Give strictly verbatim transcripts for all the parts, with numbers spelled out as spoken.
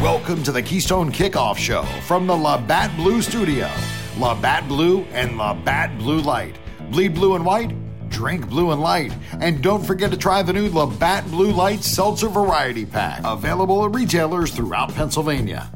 Welcome to the Keystone Kickoff Show from the Labatt Blue Studio. Labatt Blue and Labatt Blue Light. Bleed blue and white, drink blue and light. And don't forget to try the new Labatt Blue Light Seltzer Variety Pack. Available at retailers throughout Pennsylvania.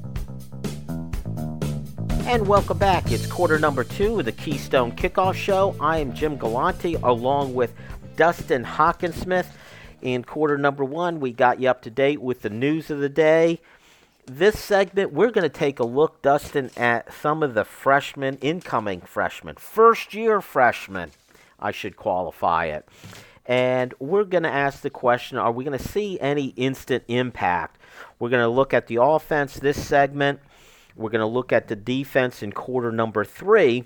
And welcome back. It's quarter number two of the Keystone Kickoff Show. I am Jim Galante along with Dustin Hockensmith. In quarter number one, we got you up to date with the news of the day. This segment, we're going to take a look, Dustin, at some of the freshmen, incoming freshmen, first-year freshmen, I should qualify it. And we're going to ask the question, are we going to see any instant impact? We're going to look at the offense this segment. We're going to look at the defense in quarter number three.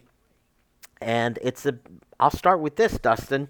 And it's a, I'll start with this, Dustin.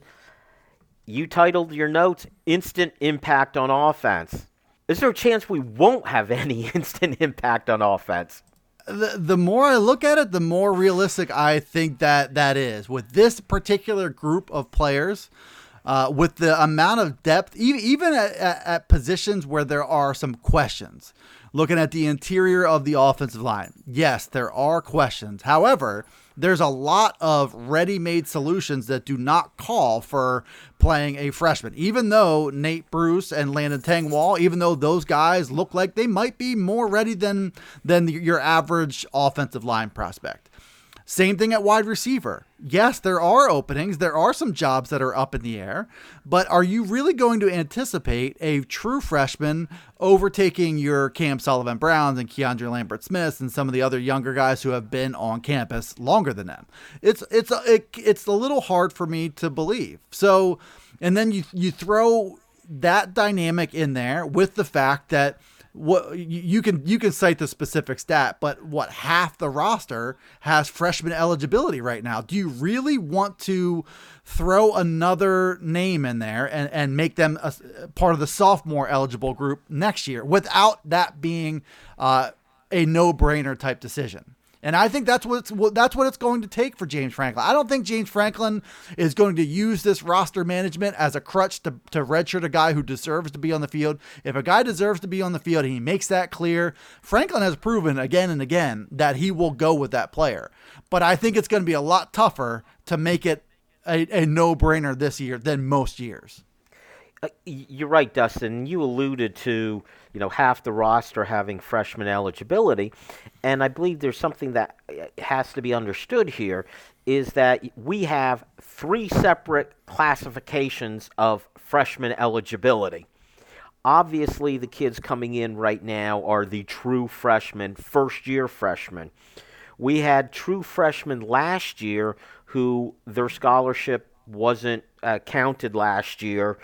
You titled your notes, Instant Impact on Offense. Is there a chance we won't have any instant impact on offense? The, the more I look at it, the more realistic I think that that is. With this particular group of players, uh, with the amount of depth, even, even at, at, at positions where there are some questions. Looking at the interior of the offensive line, yes, there are questions. However, there's a lot of ready-made solutions that do not call for playing a freshman. Even though Nate Bruce and Landon Tengwall, even though those guys look like they might be more ready than, than your average offensive line prospect. Same thing at wide receiver. Yes, there are openings. There are some jobs that are up in the air. But are you really going to anticipate a true freshman overtaking your Cam Sullivan Browns and Keandre Lambert Smiths and some of the other younger guys who have been on campus longer than them? It's it's a, it, it's a little hard for me to believe. So, and then you you throw that dynamic in there with the fact that what you can you can cite the specific stat, but what half the roster has freshman eligibility right now? Do you really want to throw another name in there and, and make them a part of the sophomore eligible group next year without that being uh, a no-brainer type decision? And I think that's what it's, that's what it's going to take for James Franklin. I don't think James Franklin is going to use this roster management as a crutch to, to redshirt a guy who deserves to be on the field. If a guy deserves to be on the field and he makes that clear, Franklin has proven again and again that he will go with that player. But I think it's going to be a lot tougher to make it a, a no-brainer this year than most years. Uh, you're right, Dustin. You alluded to, you know, half the roster having freshman eligibility, and I believe there's something that has to be understood here, is that we have three separate classifications of freshman eligibility. Obviously, the kids coming in right now are the true freshmen, first-year freshmen. We had true freshmen last year who their scholarship wasn't uh, counted last year,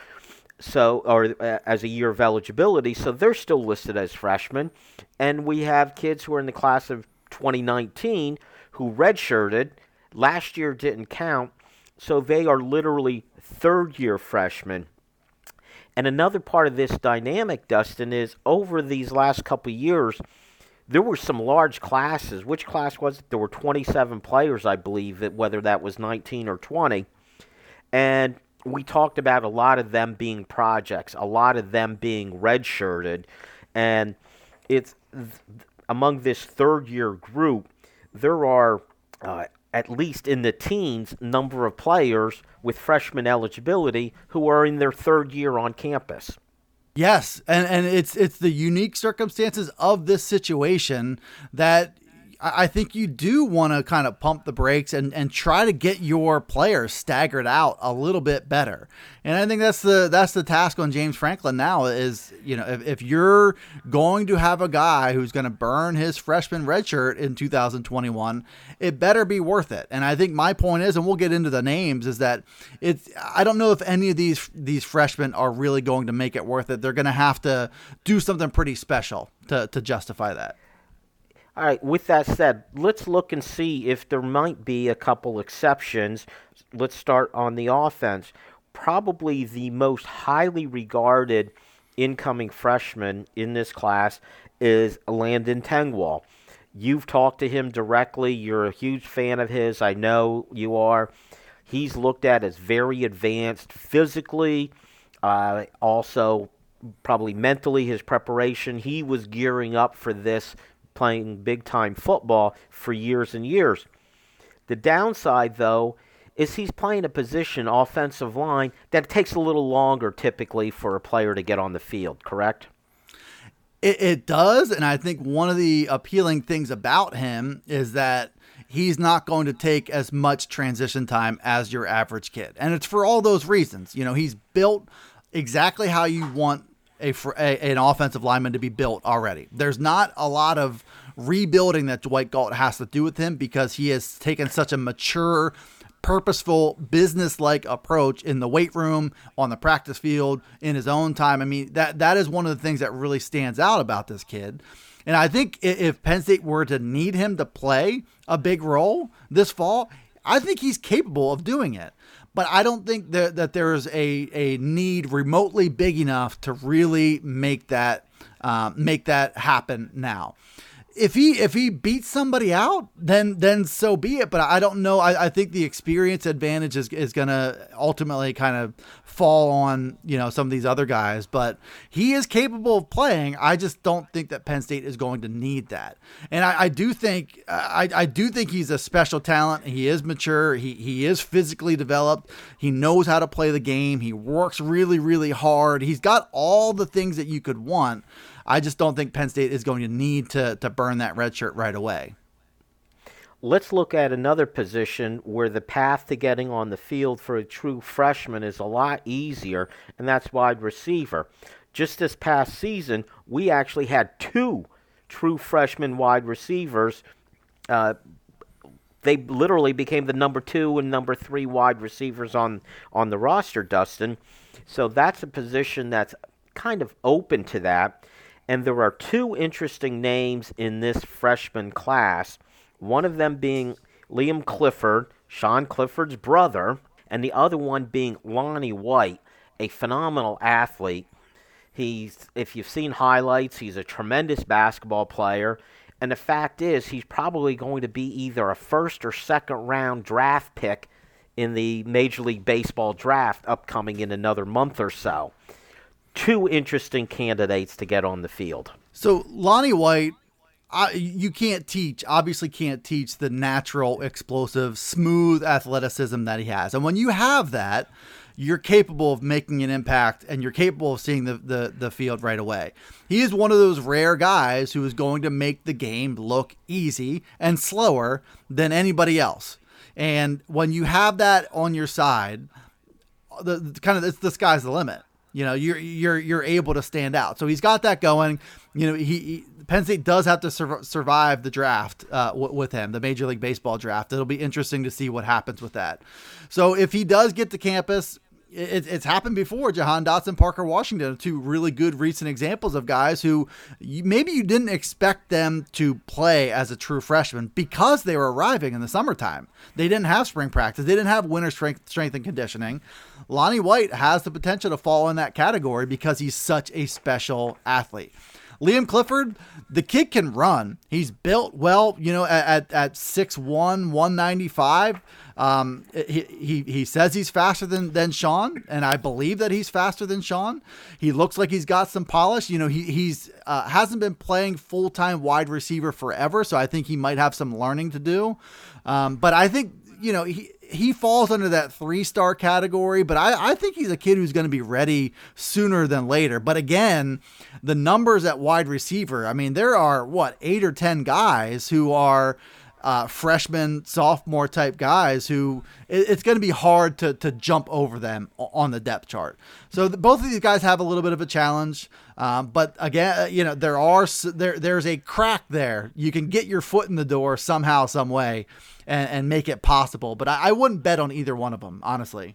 so or uh, as a year of eligibility, so they're still listed as freshmen. And we have kids who are in the class of twenty nineteen who redshirted. Last year didn't count, so they are literally third-year freshmen. And another part of this dynamic, Dustin, is over these last couple of years, there were some large classes. Which class was it? There were twenty-seven players, I believe, that whether that was nineteen or twenty. And we talked about a lot of them being projects, a lot of them being redshirted, and it's th- among this third-year group, there are uh, at least in the teens number of players with freshman eligibility who are in their third year on campus. Yes, and, and it's it's the unique circumstances of this situation that I think you do want to kind of pump the brakes and, and try to get your players staggered out a little bit better. And I think that's the that's the task on James Franklin now is, you know, if, if you're going to have a guy who's going to burn his freshman redshirt in two thousand twenty-one, it better be worth it. And I think my point is, and we'll get into the names, is that it's I don't know if any of these these freshmen are really going to make it worth it. They're going to have to do something pretty special to, to justify that. All right, with that said, let's look and see if there might be a couple exceptions. Let's start on the offense. Probably the most highly regarded incoming freshman in this class is Landon Tengwall. You've talked to him directly. You're a huge fan of his. I know you are. He's looked at as very advanced physically, uh, also probably mentally, his preparation, he was gearing up for this, playing big-time football for years and years. The downside, though, is he's playing a position, offensive line, that it takes a little longer typically for a player to get on the field, correct? It, it does, and I think one of the appealing things about him is that he's not going to take as much transition time as your average kid. And it's for all those reasons. You know, he's built exactly how you want a, a an offensive lineman to be built already. There's not a lot of rebuilding that Dwight Galt has to do with him because he has taken such a mature, purposeful, business-like approach in the weight room, on the practice field, in his own time. I mean, that that is one of the things that really stands out about this kid. And I think if Penn State were to need him to play a big role this fall, I think he's capable of doing it. But I don't think that, that there's a, a need remotely big enough to really make that uh, make that happen now. If he if he beats somebody out, then then so be it. But I don't know. I, I think the experience advantage is, is going to ultimately kind of fall on, you know, some of these other guys. But he is capable of playing. I just don't think that Penn State is going to need that. And I, I do think I, I do think he's a special talent. He is mature. He he is physically developed. He knows how to play the game. He works really really hard. He's got all the things that you could want. I just don't think Penn State is going to need to to burn that red shirt right away. Let's look at another position where the path to getting on the field for a true freshman is a lot easier, and that's wide receiver. Just this past season, we actually had two true freshman wide receivers. Uh, they literally became the number two and number three wide receivers on, on the roster, Dustin. So that's a position that's kind of open to that. And there are two interesting names in this freshman class, one of them being Liam Clifford, Sean Clifford's brother, and the other one being Lonnie White, a phenomenal athlete. He's, if you've seen highlights, he's a tremendous basketball player. And the fact is, he's probably going to be either a first or second round draft pick in the Major League Baseball draft upcoming in another month or so. Two interesting candidates to get on the field. So Lonnie White, I, you can't teach, obviously can't teach the natural, explosive, smooth athleticism that he has. And when you have that, you're capable of making an impact and you're capable of seeing the, the, the field right away. He is one of those rare guys who is going to make the game look easy and slower than anybody else. And when you have that on your side, the, the kind of it's the sky's the limit. You know, you're you're you're able to stand out. So he's got that going. You know, he, he Penn State does have to sur- survive the draft uh, w- with him, the Major League Baseball draft. It'll be interesting to see what happens with that. So if he does get to campus, it, it's happened before. Jahan Dotson, Parker Washington, two really good recent examples of guys who you, maybe you didn't expect them to play as a true freshman because they were arriving in the summertime. They didn't have spring practice. They didn't have winter strength, strength and conditioning. Lonnie White has the potential to fall in that category because he's such a special athlete. Liam Clifford, the kid can run. He's built well, you know, at at six one, one ninety-five. Um, he, he he says he's faster than, than Sean, and I believe that he's faster than Sean. He looks like he's got some polish. You know, he he's uh, hasn't been playing full-time wide receiver forever, so I think he might have some learning to do. Um, but I think, you know, he he falls under that three-star category, but I, I think he's a kid who's going to be ready sooner than later. But again, the numbers at wide receiver, I mean, there are, what, eight or ten guys who are uh, freshman, sophomore type guys who it, it's going to be hard to to jump over them on the depth chart. So the, both of these guys have a little bit of a challenge. Um, but again, you know, there are there there's a crack there. You can get your foot in the door somehow, some way, and, and make it possible. But I, I wouldn't bet on either one of them, honestly.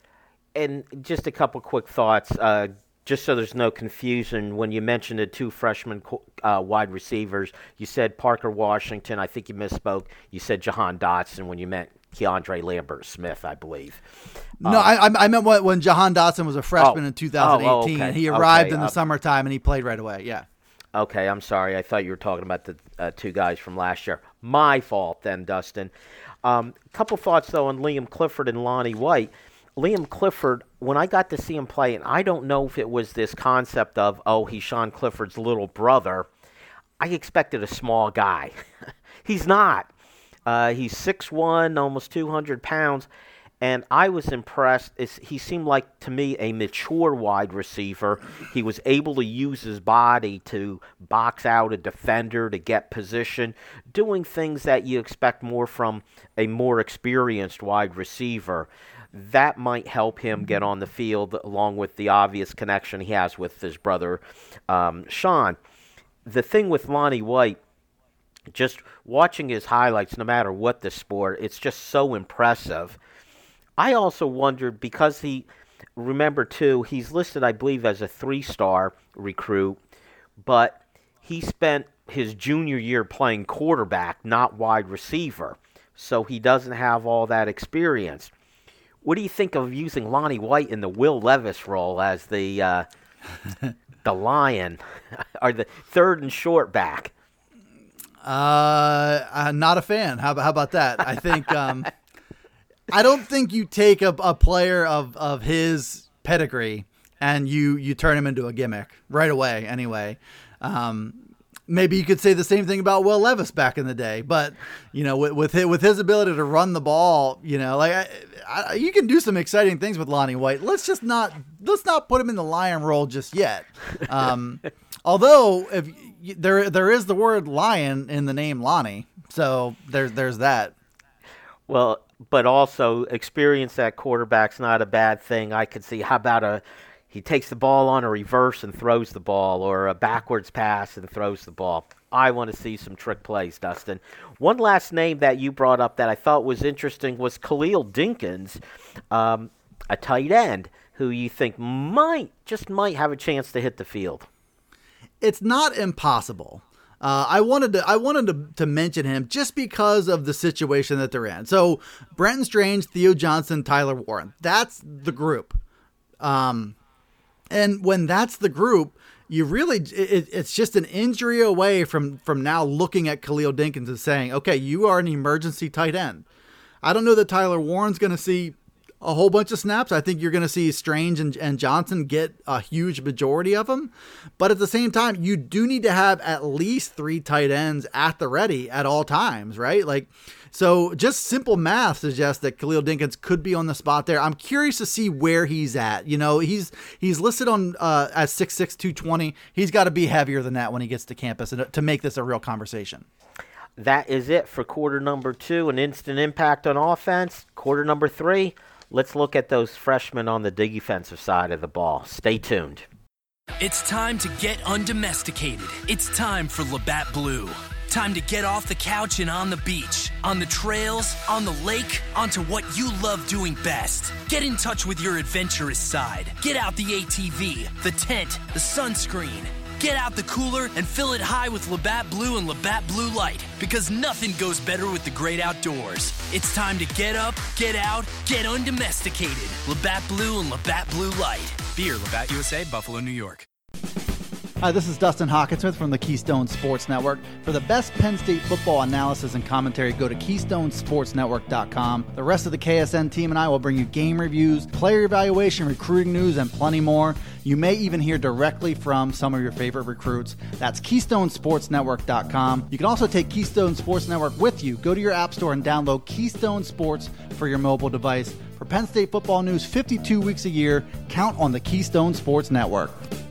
And just a couple quick thoughts, uh, just so there's no confusion. When you mentioned the two freshman uh, wide receivers, you said Parker Washington. I think you misspoke. You said Jahan Dotson when you meant Keandre Lambert-Smith, I believe. No, um, I, I meant when, when Jahan Dotson was a freshman oh, in two thousand eighteen. Oh, oh, okay. He arrived okay. in the uh, summertime and he played right away. Yeah. Okay, I'm sorry. I thought you were talking about the uh, two guys from last year. My fault then, Dustin. A um, couple thoughts, though, on Liam Clifford and Lonnie White. Liam Clifford, when I got to see him play, and I don't know if it was this concept of, oh, he's Sean Clifford's little brother, I expected a small guy. He's not. Uh, he's six one, almost two hundred pounds, and I was impressed. It's, he seemed like, to me, a mature wide receiver. He was able to use his body to box out a defender, to get position, doing things that you expect more from a more experienced wide receiver. That might help him get on the field, along with the obvious connection he has with his brother, um, Sean. The thing with Lonnie White, just watching his highlights, no matter what the sport, it's just so impressive. I also wondered, because he, remember too, he's listed, I believe, as a three-star recruit, but he spent his junior year playing quarterback, not wide receiver, so he doesn't have all that experience. What do you think of using Lonnie White in the Will Levis role as the uh, the lion, or the third and short back? Uh, I'm not a fan. How, how about that? I think um, I don't think you take a, a player of, of his pedigree and you you turn him into a gimmick right away. Anyway, um, maybe you could say the same thing about Will Levis back in the day, but you know, with with his, with his ability to run the ball, you know, like I, I, you can do some exciting things with Lonnie White. Let's just not let's not put him in the lion role just yet. Um, although if there there is the word lion in the name Lonnie, so there's there's that. Well, but also experience at quarterback's not a bad thing. I could see, how about a he takes the ball on a reverse and throws the ball, or a backwards pass and throws the ball. I want to see some trick plays, Dustin. One last name that you brought up that I thought was interesting was Khalil Dinkins, um, a tight end who you think might, just might have a chance to hit the field. It's not impossible. Uh, I wanted to I wanted to, to mention him just because of the situation that they're in. So Brenton Strange, Theo Johnson, Tyler Warren. That's the group. Um, and when that's the group, you really it, it's just an injury away from from now looking at Khalil Dinkins and saying, okay, you are an emergency tight end. I don't know that Tyler Warren's going to see a whole bunch of snaps. I think you're going to see Strange and, and Johnson get a huge majority of them. But at the same time, you do need to have at least three tight ends at the ready at all times, right? Like, so just simple math suggests that Khalil Dinkins could be on the spot there. I'm curious to see where he's at. You know, he's he's listed on uh, as six six, two twenty. He's got to be heavier than that when he gets to campus and to make this a real conversation. That is it for quarter number two, an instant impact on offense. Quarter number three, let's look at those freshmen on the defensive side of the ball. Stay tuned. It's time to get undomesticated. It's time for Labatt Blue. Time to get off the couch and on the beach, on the trails, on the lake, onto what you love doing best. Get in touch with your adventurous side. Get out the A T V, the tent, the sunscreen. Get out the cooler and fill it high with Labatt Blue and Labatt Blue Light, because nothing goes better with the great outdoors. It's time to get up, get out, get undomesticated. Labatt Blue and Labatt Blue Light. Beer, Labatt U S A, Buffalo, New York. Hi, this is Dustin Hawkinsmith from the Keystone Sports Network. For the best Penn State football analysis and commentary, go to keystone sports network dot com. The rest of the K S N team and I will bring you game reviews, player evaluation, recruiting news, and plenty more. You may even hear directly from some of your favorite recruits. That's keystone sports network dot com. You can also take Keystone Sports Network with you. Go to your app store and download Keystone Sports for your mobile device. For Penn State football news fifty-two weeks a year, count on the Keystone Sports Network.